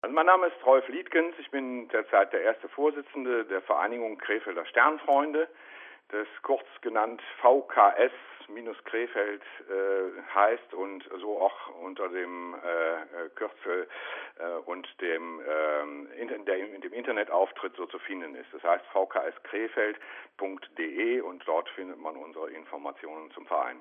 Also mein Name ist Rolf Liedgens, ich bin derzeit der erste Vorsitzende der Vereinigung Krefelder Sternfreunde, das kurz genannt VKS-Krefeld heißt und so auch unter dem Kürzel und dem in dem Internetauftritt so zu finden ist. Das heißt vkskrefeld.de und dort findet man unsere Informationen zum Verein.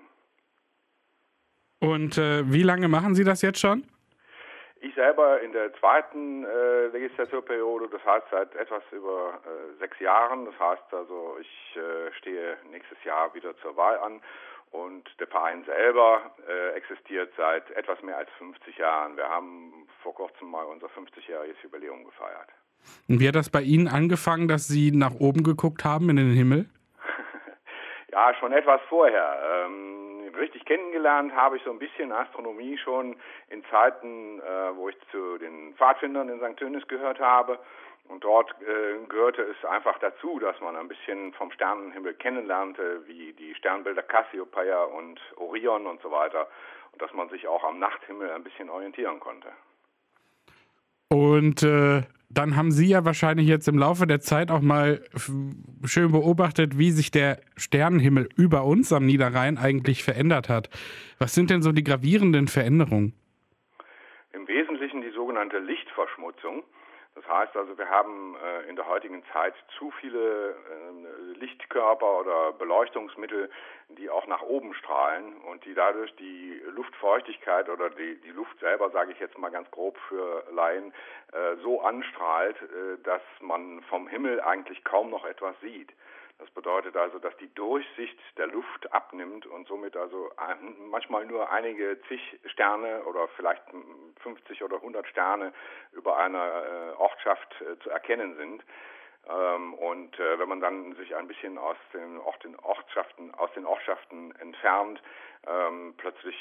Und wie lange machen Sie das jetzt schon? Ich selber in der zweiten Legislaturperiode, das heißt seit etwas über 6 Jahren. Das heißt also, ich stehe nächstes Jahr wieder zur Wahl an und der Verein selber existiert seit etwas mehr als 50 Jahren. Wir haben vor kurzem mal unser 50-jähriges Jubiläum gefeiert. Und wie hat das bei Ihnen angefangen, dass Sie nach oben geguckt haben in den Himmel? Ja, schon etwas vorher. Richtig kennengelernt habe ich so ein bisschen Astronomie schon in Zeiten, wo ich zu den Pfadfindern in St. Tönis gehört habe. Und dort gehörte es einfach dazu, dass man ein bisschen vom Sternenhimmel kennenlernte, wie die Sternbilder Cassiopeia und Orion und so weiter. Und dass man sich auch am Nachthimmel ein bisschen orientieren konnte. Und dann haben Sie ja wahrscheinlich jetzt im Laufe der Zeit auch mal schön beobachtet, wie sich der Sternenhimmel über uns am Niederrhein eigentlich verändert hat. Was sind denn so die gravierenden Veränderungen? Im Wesentlichen die sogenannte Lichtverschmutzung. Das heißt also, wir haben in der heutigen Zeit zu viele Lichtkörper oder Beleuchtungsmittel, die auch nach oben strahlen und die dadurch die Luftfeuchtigkeit oder die Luft selber, sage ich jetzt mal ganz grob für Laien, so anstrahlt, dass man vom Himmel eigentlich kaum noch etwas sieht. Das bedeutet also, dass die Durchsicht der Luft abnimmt und somit also manchmal nur einige zig Sterne oder vielleicht 50 oder 100 Sterne über einer Ortschaft zu erkennen sind. Und wenn man dann sich ein bisschen aus den Ortschaften entfernt, plötzlich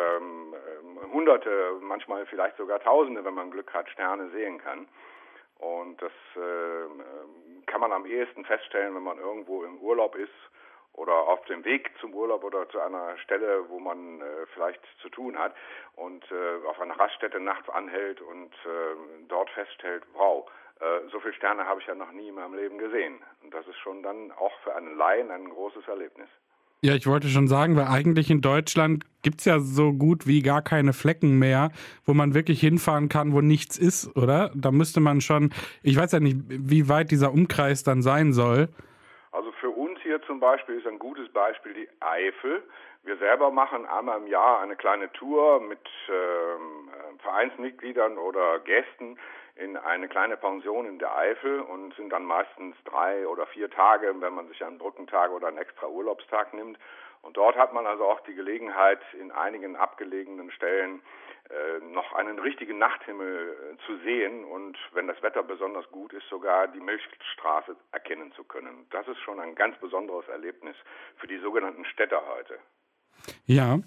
Hunderte, manchmal vielleicht sogar Tausende, wenn man Glück hat, Sterne sehen kann. Und das kann man am ehesten feststellen, wenn man irgendwo im Urlaub ist oder auf dem Weg zum Urlaub oder zu einer Stelle, wo man vielleicht zu tun hat und auf einer Raststätte nachts anhält und dort feststellt, wow, so viele Sterne habe ich ja noch nie in meinem Leben gesehen. Und das ist schon dann auch für einen Laien ein großes Erlebnis. Ja, ich wollte schon sagen, weil eigentlich in Deutschland gibt es ja so gut wie gar keine Flecken mehr, wo man wirklich hinfahren kann, wo nichts ist, oder? Da müsste man schon, ich weiß ja nicht, wie weit dieser Umkreis dann sein soll. Also für uns hier zum Beispiel ist ein gutes Beispiel die Eifel. Wir selber machen einmal im Jahr eine kleine Tour mit Vereinsmitgliedern oder Gästen in eine kleine Pension in der Eifel und sind dann meistens 3 oder 4 Tage, wenn man sich einen Brückentag oder einen extra Urlaubstag nimmt. Und dort hat man also auch die Gelegenheit, in einigen abgelegenen Stellen noch einen richtigen Nachthimmel zu sehen und wenn das Wetter besonders gut ist, sogar die Milchstraße erkennen zu können. Das ist schon ein ganz besonderes Erlebnis für die sogenannten Städter heute. Ja,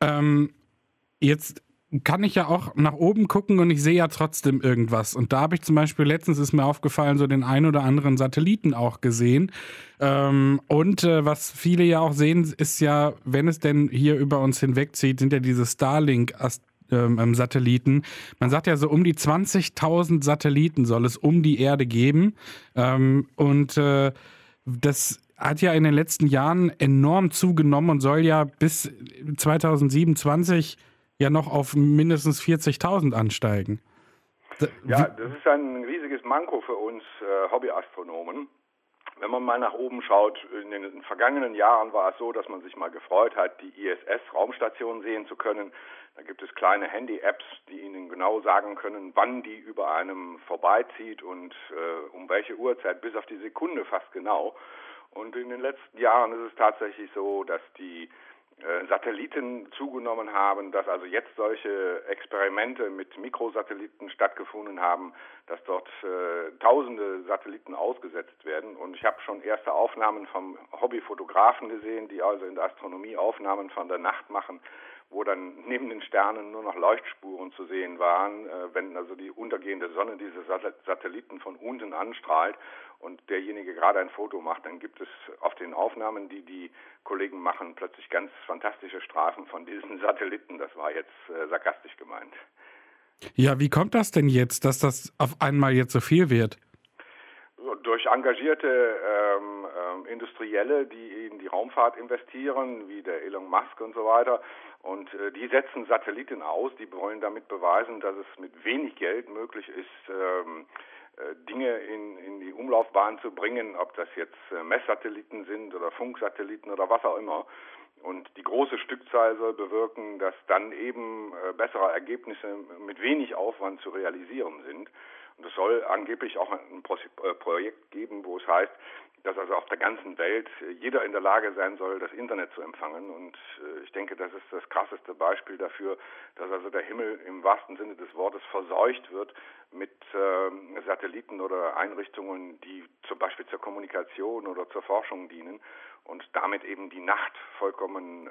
jetzt kann ich ja auch nach oben gucken und ich sehe ja trotzdem irgendwas. Und da habe ich zum Beispiel, letztens ist mir aufgefallen, so den ein oder anderen Satelliten auch gesehen. Was viele ja auch sehen, ist ja, wenn es denn hier über uns hinwegzieht, sind ja diese Starlink-Satelliten. Man sagt ja so, um die 20.000 Satelliten soll es um die Erde geben. Das hat ja in den letzten Jahren enorm zugenommen und soll ja bis 2027 ja noch auf mindestens 40.000 ansteigen. Ja, das ist ein riesiges Manko für uns Hobbyastronomen. Wenn man mal nach oben schaut, in den vergangenen Jahren war es so, dass man sich mal gefreut hat, die ISS-Raumstation sehen zu können. Da gibt es kleine Handy-Apps, die Ihnen genau sagen können, wann die über einem vorbeizieht und um welche Uhrzeit, bis auf die Sekunde fast genau. Und in den letzten Jahren ist es tatsächlich so, dass die Satelliten zugenommen haben, dass also jetzt solche Experimente mit Mikrosatelliten stattgefunden haben, dass dort tausende Satelliten ausgesetzt werden. Und ich habe schon erste Aufnahmen vom Hobbyfotografen gesehen, die also in der Astronomie Aufnahmen von der Nacht machen, wo dann neben den Sternen nur noch Leuchtspuren zu sehen waren, wenn also die untergehende Sonne diese Satelliten von unten anstrahlt und derjenige gerade ein Foto macht, dann gibt es auf den Aufnahmen, die die Kollegen machen, plötzlich ganz fantastische Streifen von diesen Satelliten. Das war jetzt sarkastisch gemeint. Ja, wie kommt das denn jetzt, dass das auf einmal jetzt so viel wird? Durch engagierte Industrielle, die in die Raumfahrt investieren, wie der Elon Musk und so weiter. Und die setzen Satelliten aus, die wollen damit beweisen, dass es mit wenig Geld möglich ist, Dinge in die Umlaufbahn zu bringen, ob das jetzt Messsatelliten sind oder Funksatelliten oder was auch immer. Und die große Stückzahl soll bewirken, dass dann eben bessere Ergebnisse mit wenig Aufwand zu realisieren sind. Und es soll angeblich auch ein Projekt geben, wo es heißt, dass also auf der ganzen Welt jeder in der Lage sein soll, das Internet zu empfangen. Und ich denke, das ist das krasseste Beispiel dafür, dass also der Himmel im wahrsten Sinne des Wortes verseucht wird mit Satelliten oder Einrichtungen, die zum Beispiel zur Kommunikation oder zur Forschung dienen und damit eben die Nacht vollkommen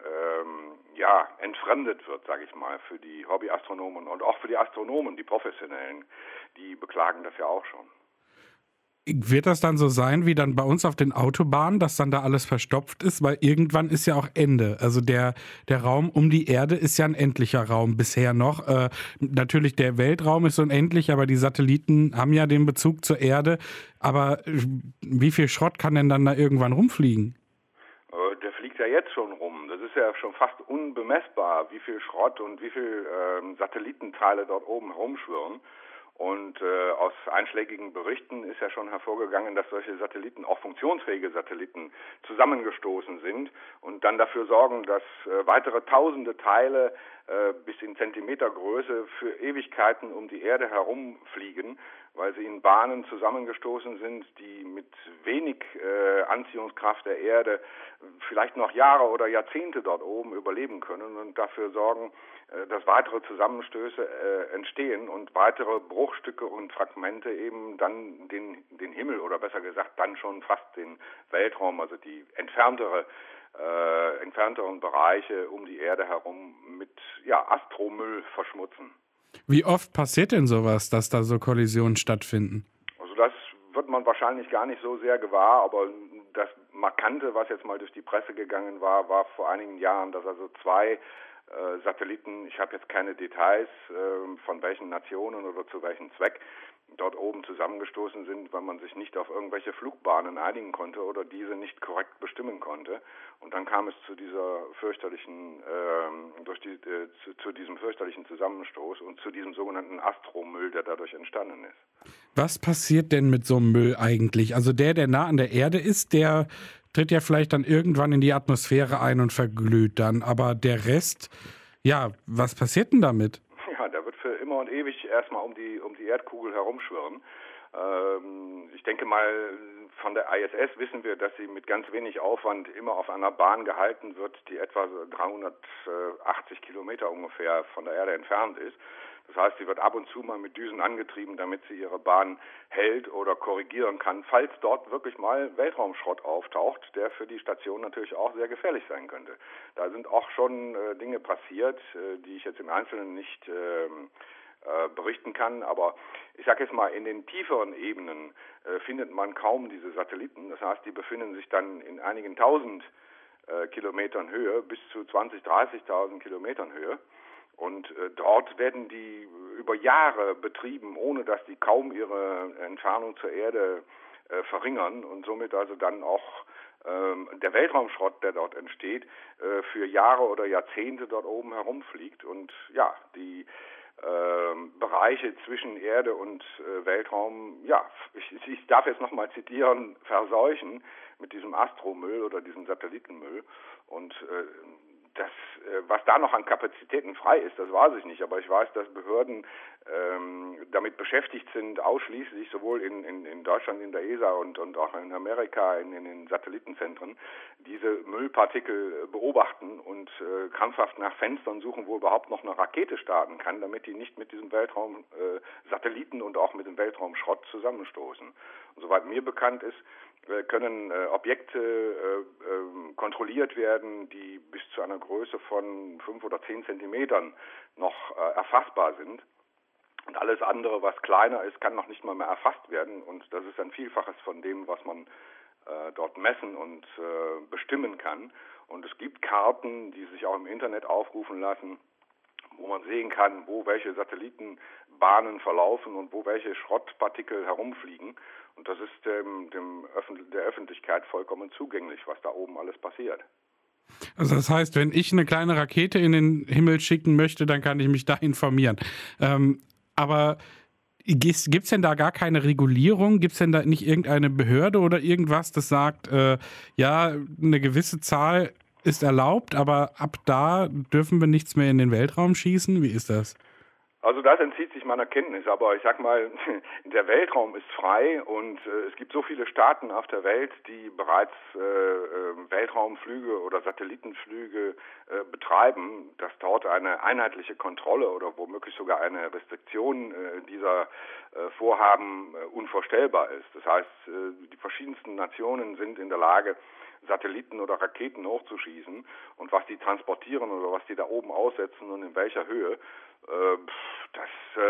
entfremdet wird, sage ich mal, für die Hobbyastronomen und auch für die Astronomen, die Professionellen, die beklagen das ja auch schon. Wird das dann so sein wie dann bei uns auf den Autobahnen, dass dann da alles verstopft ist? Weil irgendwann ist ja auch Ende. Also der Raum um die Erde ist ja ein endlicher Raum bisher noch. Natürlich der Weltraum ist unendlich, aber die Satelliten haben ja den Bezug zur Erde. Aber wie viel Schrott kann denn dann da irgendwann rumfliegen? Der fliegt ja jetzt schon rum. Das ist ja schon fast unbemessbar, wie viel Schrott und wie viel Satellitenteile dort oben herumschwirren. Und aus einschlägigen Berichten ist ja schon hervorgegangen, dass solche Satelliten, auch funktionsfähige Satelliten, zusammengestoßen sind und dann dafür sorgen, dass weitere tausende Teile bis in Zentimetergröße für Ewigkeiten um die Erde herumfliegen, weil sie in Bahnen zusammengestoßen sind, die mit wenig Anziehungskraft der Erde vielleicht noch Jahre oder Jahrzehnte dort oben überleben können und dafür sorgen, dass weitere Zusammenstöße entstehen und weitere Bruchstücke und Fragmente eben dann den Himmel oder besser gesagt dann schon fast den Weltraum, also die entfernteren Bereiche um die Erde herum mit Astromüll verschmutzen. Wie oft passiert denn sowas, dass da so Kollisionen stattfinden? Also das wird man wahrscheinlich gar nicht so sehr gewahr, aber das Markante, was jetzt mal durch die Presse gegangen war, war vor einigen Jahren, dass also zwei Satelliten, ich habe jetzt keine Details von welchen Nationen oder zu welchem Zweck, dort oben zusammengestoßen sind, weil man sich nicht auf irgendwelche Flugbahnen einigen konnte oder diese nicht korrekt bestimmen konnte. Und dann kam es zu dieser fürchterlichen, zu diesem fürchterlichen Zusammenstoß und zu diesem sogenannten Astromüll, der dadurch entstanden ist. Was passiert denn mit so einem Müll eigentlich? Also der nah an der Erde ist, der tritt ja vielleicht dann irgendwann in die Atmosphäre ein und verglüht dann. Aber der Rest, ja, was passiert denn damit? Ja, der wird für immer und ewig erstmal um die Erdkugel herumschwirren. Ich denke mal, von der ISS wissen wir, dass sie mit ganz wenig Aufwand immer auf einer Bahn gehalten wird, die etwa 380 Kilometer ungefähr von der Erde entfernt ist. Das heißt, sie wird ab und zu mal mit Düsen angetrieben, damit sie ihre Bahn hält oder korrigieren kann, falls dort wirklich mal Weltraumschrott auftaucht, der für die Station natürlich auch sehr gefährlich sein könnte. Da sind auch schon Dinge passiert, die ich jetzt im Einzelnen nicht berichten kann, aber ich sage jetzt mal, in den tieferen Ebenen findet man kaum diese Satelliten. Das heißt, die befinden sich dann in einigen tausend Kilometern Höhe, bis zu 20.000, 30.000 Kilometern Höhe. Und dort werden die über Jahre betrieben, ohne dass die kaum ihre Entfernung zur Erde verringern und somit also dann auch der Weltraumschrott, der dort entsteht, für Jahre oder Jahrzehnte dort oben herumfliegt. Und ja, die Bereiche zwischen Erde und Weltraum, ja, ich darf jetzt nochmal zitieren, verseuchen mit diesem Astromüll oder diesem Satellitenmüll. Und das, was da noch an Kapazitäten frei ist, das weiß ich nicht, aber ich weiß, dass Behörden damit beschäftigt sind, ausschließlich sowohl in Deutschland in der ESA und auch in Amerika in den Satellitenzentren, diese Müllpartikel beobachten und krampfhaft nach Fenstern suchen, wo überhaupt noch eine Rakete starten kann, damit die nicht mit diesem Weltraum-Satelliten und auch mit dem Weltraumschrott zusammenstoßen. Und soweit mir bekannt ist, können Objekte kontrolliert werden, die bis zu einer Größe von 5 oder 10 Zentimetern noch erfassbar sind. Und alles andere, was kleiner ist, kann noch nicht mal mehr erfasst werden. Und das ist ein Vielfaches von dem, was man dort messen und bestimmen kann. Und es gibt Karten, die sich auch im Internet aufrufen lassen, wo man sehen kann, wo welche Satelliten Bahnen verlaufen und wo welche Schrottpartikel herumfliegen. Und das ist der Öffentlichkeit vollkommen zugänglich, was da oben alles passiert. Also das heißt, wenn ich eine kleine Rakete in den Himmel schicken möchte, dann kann ich mich da informieren. Aber gibt es denn da gar keine Regulierung? Gibt es denn da nicht irgendeine Behörde oder irgendwas, das sagt, ja, eine gewisse Zahl ist erlaubt, aber ab da dürfen wir nichts mehr in den Weltraum schießen? Wie ist das? Also das entzieht sich meiner Kenntnis, aber ich sag mal, der Weltraum ist frei und es gibt so viele Staaten auf der Welt, die bereits Weltraumflüge oder Satellitenflüge betreiben, dass dort eine einheitliche Kontrolle oder womöglich sogar eine Restriktion dieser Vorhaben unvorstellbar ist. Das heißt, die verschiedensten Nationen sind in der Lage, Satelliten oder Raketen hochzuschießen und was die transportieren oder was die da oben aussetzen und in welcher Höhe, das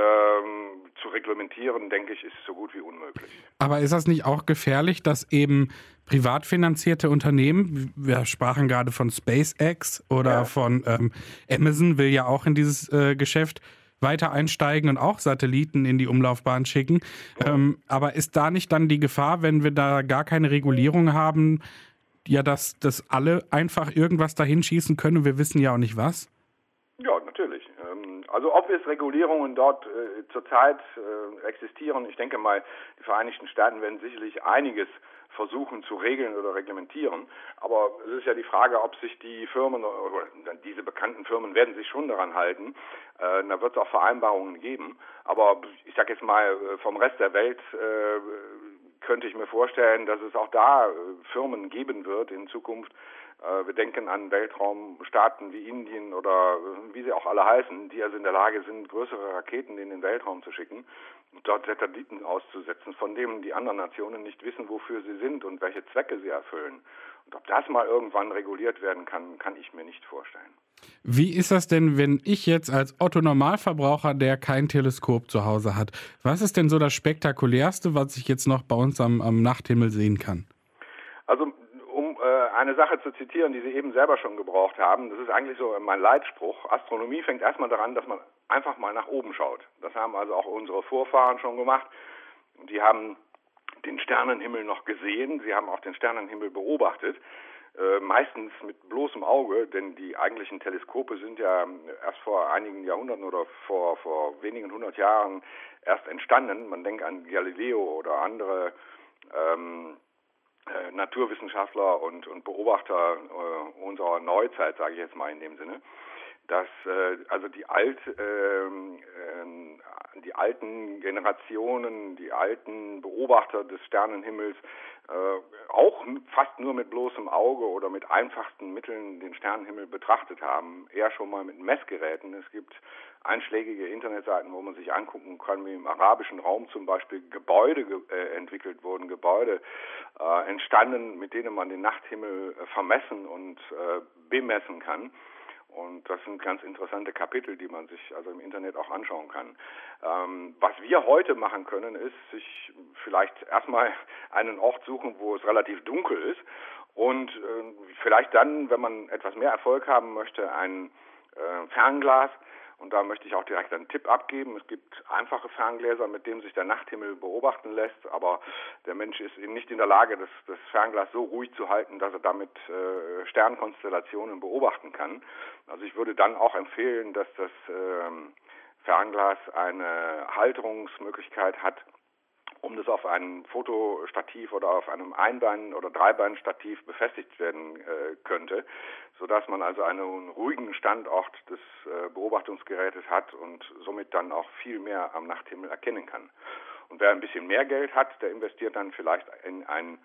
zu reglementieren, denke ich, ist so gut wie unmöglich. Aber ist das nicht auch gefährlich, dass eben privat finanzierte Unternehmen, wir sprachen gerade von SpaceX oder von Amazon, will ja auch in dieses Geschäft weiter einsteigen und auch Satelliten in die Umlaufbahn schicken. Aber ist da nicht dann die Gefahr, wenn wir da gar keine Regulierung haben, ja, dass alle einfach irgendwas dahin schießen können und wir wissen ja auch nicht was? Ja, natürlich. Also ob es Regulierungen dort zurzeit existieren, ich denke mal, die Vereinigten Staaten werden sicherlich einiges versuchen zu regeln oder reglementieren. Aber es ist ja die Frage, ob sich die Firmen oder diese bekannten Firmen werden sich schon daran halten. Da wird es auch Vereinbarungen geben. Aber ich sage jetzt mal, vom Rest der Welt könnte ich mir vorstellen, dass es auch da Firmen geben wird in Zukunft. Wir denken an Weltraumstaaten wie Indien oder wie sie auch alle heißen, die also in der Lage sind, größere Raketen in den Weltraum zu schicken und dort Satelliten auszusetzen, von denen die anderen Nationen nicht wissen, wofür sie sind und welche Zwecke sie erfüllen. Und ob das mal irgendwann reguliert werden kann, kann ich mir nicht vorstellen. Wie ist das denn, wenn ich jetzt als Otto-Normalverbraucher, der kein Teleskop zu Hause hat, was ist denn so das Spektakulärste, was ich jetzt noch bei uns am Nachthimmel sehen kann? Also um eine Sache zu zitieren, die Sie eben selber schon gebraucht haben, das ist eigentlich so mein Leitspruch. Astronomie fängt erstmal daran, dass man einfach mal nach oben schaut. Das haben also auch unsere Vorfahren schon gemacht. Die haben den Sternenhimmel noch gesehen, sie haben auch den Sternenhimmel beobachtet. Meistens mit bloßem Auge, denn die eigentlichen Teleskope sind ja erst vor einigen Jahrhunderten oder vor wenigen 100 Jahren erst entstanden. Man denkt an Galileo oder andere Naturwissenschaftler und Beobachter unserer Neuzeit, sage ich jetzt mal in dem Sinne, dass also die alten Generationen, die alten Beobachter des Sternenhimmels auch fast nur mit bloßem Auge oder mit einfachsten Mitteln den Sternenhimmel betrachtet haben, eher schon mal mit Messgeräten. Es gibt einschlägige Internetseiten, wo man sich angucken kann, wie im arabischen Raum zum Beispiel Gebäude entwickelt wurden, Gebäude entstanden, mit denen man den Nachthimmel vermessen und bemessen kann. Und das sind ganz interessante Kapitel, die man sich also im Internet auch anschauen kann. Was wir heute machen können, ist sich vielleicht erstmal einen Ort suchen, wo es relativ dunkel ist und vielleicht dann, wenn man etwas mehr Erfolg haben möchte, ein Fernglas. Und da möchte ich auch direkt einen Tipp abgeben. Es gibt einfache Ferngläser, mit denen sich der Nachthimmel beobachten lässt, aber der Mensch ist eben nicht in der Lage, das Fernglas so ruhig zu halten, dass er damit Sternkonstellationen beobachten kann. Also ich würde dann auch empfehlen, dass das Fernglas eine Halterungsmöglichkeit hat, um das auf einem Fotostativ oder auf einem Einbein- oder Dreibeinstativ befestigt werden könnte, sodass man also einen ruhigen Standort des Beobachtungsgerätes hat und somit dann auch viel mehr am Nachthimmel erkennen kann. Und wer ein bisschen mehr Geld hat, der investiert dann vielleicht in ein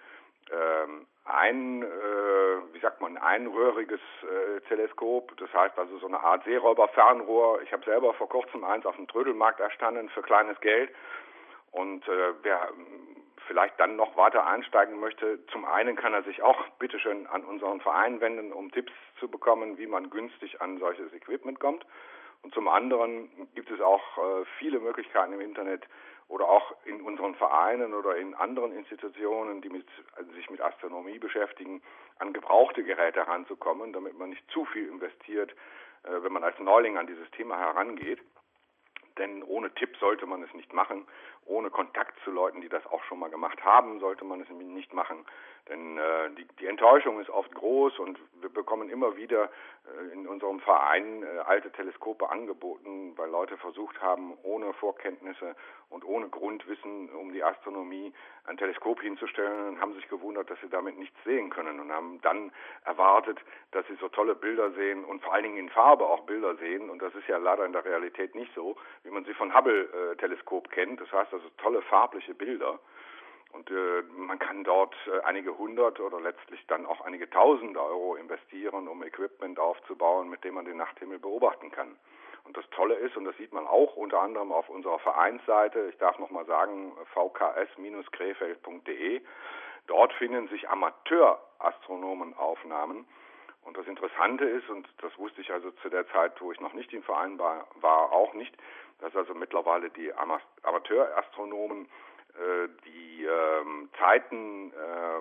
einröhriges Teleskop, das heißt also so eine Art Seeräuberfernrohr. Ich habe selber vor kurzem eins auf dem Trödelmarkt erstanden für kleines Geld. Und wer vielleicht dann noch weiter einsteigen möchte, zum einen kann er sich auch bitteschön an unseren Verein wenden, um Tipps zu bekommen, wie man günstig an solches Equipment kommt. Und zum anderen gibt es auch viele Möglichkeiten im Internet oder auch in unseren Vereinen oder in anderen Institutionen, die sich mit Astronomie beschäftigen, an gebrauchte Geräte heranzukommen, damit man nicht zu viel investiert, wenn man als Neuling an dieses Thema herangeht. Denn ohne Tipp sollte man es nicht machen. Ohne Kontakt zu Leuten, die das auch schon mal gemacht haben, sollte man es nicht machen. Denn die Enttäuschung ist oft groß und wir bekommen immer wieder in unserem Verein alte Teleskope angeboten, weil Leute versucht haben, ohne Vorkenntnisse und ohne Grundwissen um die Astronomie ein Teleskop hinzustellen und haben sich gewundert, dass sie damit nichts sehen können und haben dann erwartet, dass sie so tolle Bilder sehen und vor allen Dingen in Farbe auch Bilder sehen. Und das ist ja leider in der Realität nicht so, wie man sie von Hubble-Teleskop kennt. Das heißt also tolle farbliche Bilder. Und man kann dort einige hundert oder letztlich dann auch einige tausend Euro investieren, um Equipment aufzubauen, mit dem man den Nachthimmel beobachten kann. Und das Tolle ist, und das sieht man auch unter anderem auf unserer Vereinsseite, ich darf nochmal sagen, vks-krefeld.de, dort finden sich Amateurastronomenaufnahmen. Und das Interessante ist, und das wusste ich also zu der Zeit, wo ich noch nicht im Verein war auch nicht, dass also mittlerweile die Amateurastronomen die Zeiten,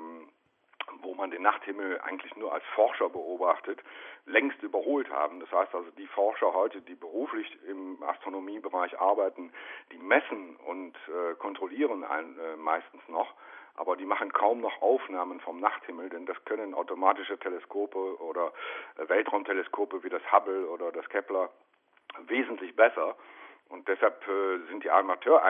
wo man den Nachthimmel eigentlich nur als Forscher beobachtet, längst überholt haben. Das heißt also, die Forscher heute, die beruflich im Astronomiebereich arbeiten, die messen und kontrollieren meistens noch, aber die machen kaum noch Aufnahmen vom Nachthimmel, denn das können automatische Teleskope oder Weltraumteleskope wie das Hubble oder das Kepler wesentlich besser. Und deshalb sind die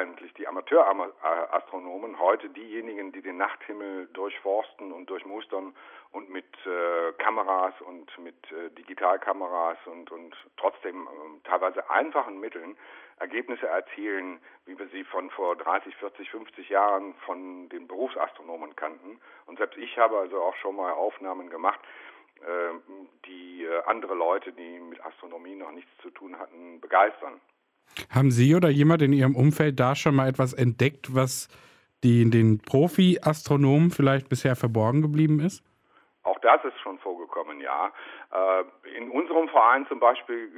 Amateurastronomen heute diejenigen, die den Nachthimmel durchforsten und durchmustern und mit Kameras und mit Digitalkameras und trotzdem teilweise einfachen Mitteln Ergebnisse erzielen, wie wir sie von vor 30, 40, 50 Jahren von den Berufsastronomen kannten. Und selbst ich habe also auch schon mal Aufnahmen gemacht, die andere Leute, die mit Astronomie noch nichts zu tun hatten, begeistern. Haben Sie oder jemand in Ihrem Umfeld da schon mal etwas entdeckt, was den Profi-Astronomen vielleicht bisher verborgen geblieben ist? Auch das ist schon vorgekommen, ja. In unserem Verein zum Beispiel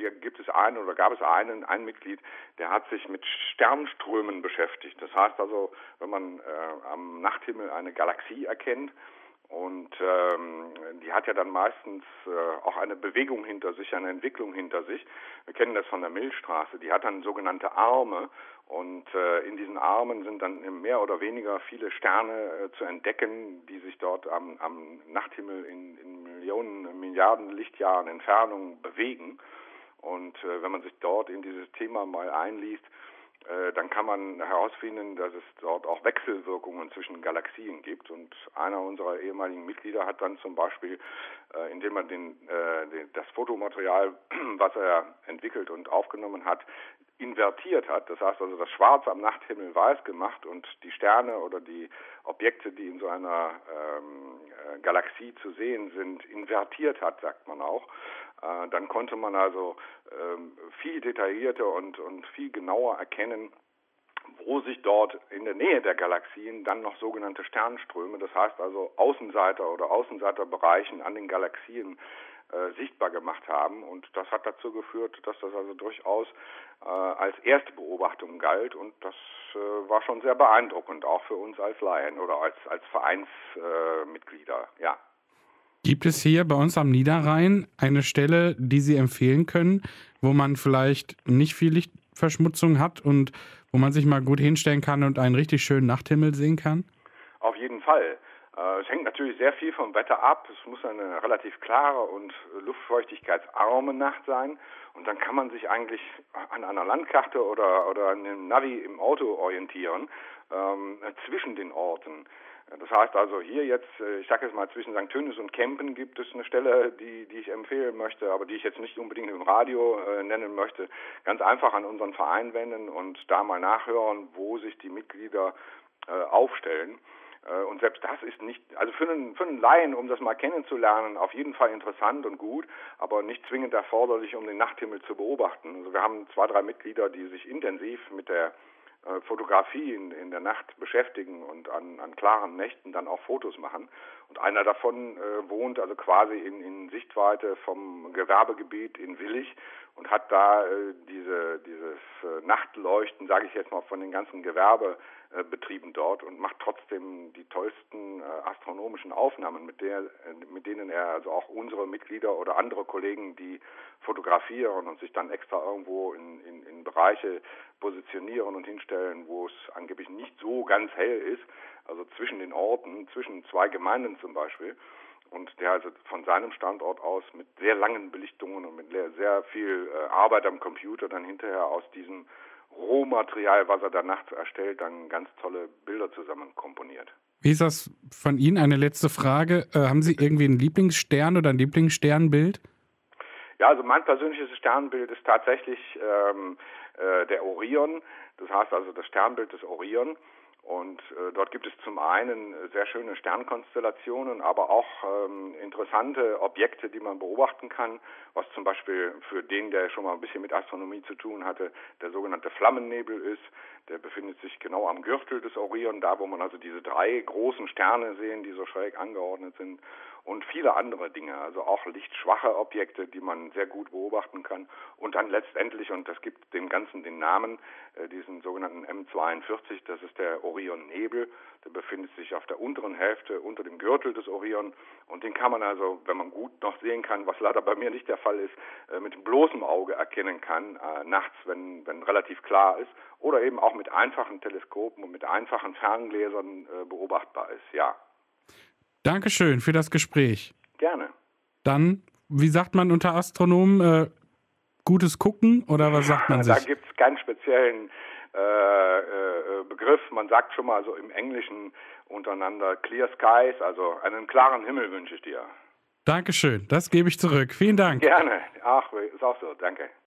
gab es ein Mitglied, der hat sich mit Sternströmen beschäftigt. Das heißt also, wenn man am Nachthimmel eine Galaxie erkennt, und die hat ja dann meistens auch eine Bewegung hinter sich, eine Entwicklung hinter sich. Wir kennen das von der Milchstraße. Die hat dann sogenannte Arme. Und in diesen Armen sind dann mehr oder weniger viele Sterne zu entdecken, die sich dort am Nachthimmel in Millionen, Milliarden Lichtjahren Entfernung bewegen. Und wenn man sich dort in dieses Thema mal einliest, dann kann man herausfinden, dass es dort auch Wechselwirkungen zwischen Galaxien gibt. Und einer unserer ehemaligen Mitglieder hat dann zum Beispiel, indem man das Fotomaterial, was er entwickelt und aufgenommen hat, invertiert hat. Das heißt also, das Schwarz am Nachthimmel weiß gemacht und die Sterne oder die Objekte, die in so einer Galaxie zu sehen sind, invertiert hat, sagt man auch. Dann konnte man also viel detaillierter und viel genauer erkennen, wo sich dort in der Nähe der Galaxien dann noch sogenannte Sternströme, das heißt also Außenseiter oder Außenseiterbereichen an den Galaxien sichtbar gemacht haben. Und das hat dazu geführt, dass das also durchaus als erste Beobachtung galt. Und das war schon sehr beeindruckend, auch für uns als Laien oder als Vereinsmitglieder, ja. Gibt es hier bei uns am Niederrhein eine Stelle, die Sie empfehlen können, wo man vielleicht nicht viel Lichtverschmutzung hat und wo man sich mal gut hinstellen kann und einen richtig schönen Nachthimmel sehen kann? Auf jeden Fall. Es hängt natürlich sehr viel vom Wetter ab. Es muss eine relativ klare und luftfeuchtigkeitsarme Nacht sein. Und dann kann man sich eigentlich an einer Landkarte oder an einem Navi im Auto orientieren, zwischen den Orten. Das heißt also hier jetzt, ich sage jetzt mal zwischen St. Tönis und Kempen gibt es eine Stelle, die ich empfehlen möchte, aber die ich jetzt nicht unbedingt im Radio nennen möchte. Ganz einfach an unseren Verein wenden und da mal nachhören, wo sich die Mitglieder aufstellen. Und selbst das ist nicht, also für einen Laien, um das mal kennenzulernen, auf jeden Fall interessant und gut, aber nicht zwingend erforderlich, um den Nachthimmel zu beobachten. Also wir haben 2, 3 Mitglieder, die sich intensiv mit der Fotografie in der Nacht beschäftigen und an klaren Nächten dann auch Fotos machen. Und einer davon wohnt also quasi in Sichtweite vom Gewerbegebiet in Willich und hat da dieses Nachtleuchten, sage ich jetzt mal, von den ganzen Gewerbebetrieben dort und macht trotzdem die tollsten astronomischen Aufnahmen, mit denen er also auch unsere Mitglieder oder andere Kollegen, die fotografieren und sich dann extra irgendwo in Bereiche positionieren und hinstellen, wo es angeblich nicht so ganz hell ist, also zwischen den Orten, zwischen zwei Gemeinden zum Beispiel. Und der also von seinem Standort aus mit sehr langen Belichtungen und mit sehr viel Arbeit am Computer dann hinterher aus diesem Rohmaterial, was er da nachts erstellt, dann ganz tolle Bilder zusammen komponiert. Wie ist das von Ihnen? Eine letzte Frage. Haben Sie irgendwie einen Lieblingsstern oder ein Lieblingssternbild? Ja, also mein persönliches Sternbild ist tatsächlich der Orion. Das heißt also das Sternbild des Orion. Und dort gibt es zum einen sehr schöne Sternkonstellationen, aber auch interessante Objekte, die man beobachten kann, was zum Beispiel für den, der schon mal ein bisschen mit Astronomie zu tun hatte, der sogenannte Flammennebel ist. Der befindet sich genau am Gürtel des Orion, da wo man also diese 3 großen Sterne sehen, die so schräg angeordnet sind. Und viele andere Dinge, also auch lichtschwache Objekte, die man sehr gut beobachten kann. Und dann letztendlich, und das gibt dem Ganzen den Namen, diesen sogenannten M42, das ist der Orion-Nebel. Der befindet sich auf der unteren Hälfte unter dem Gürtel des Orion. Und den kann man also, wenn man gut noch sehen kann, was leider bei mir nicht der Fall ist, mit dem bloßen Auge erkennen kann, nachts, wenn relativ klar ist. Oder eben auch mit einfachen Teleskopen und mit einfachen Ferngläsern beobachtbar ist, ja. Dankeschön für das Gespräch. Gerne. Dann, wie sagt man unter Astronomen, gutes Gucken oder was sagt man sich? Da gibt es keinen speziellen Begriff. Man sagt schon mal so im Englischen untereinander Clear Skies, also einen klaren Himmel wünsche ich dir. Dankeschön, das gebe ich zurück. Vielen Dank. Gerne. Ach, ist auch so. Danke.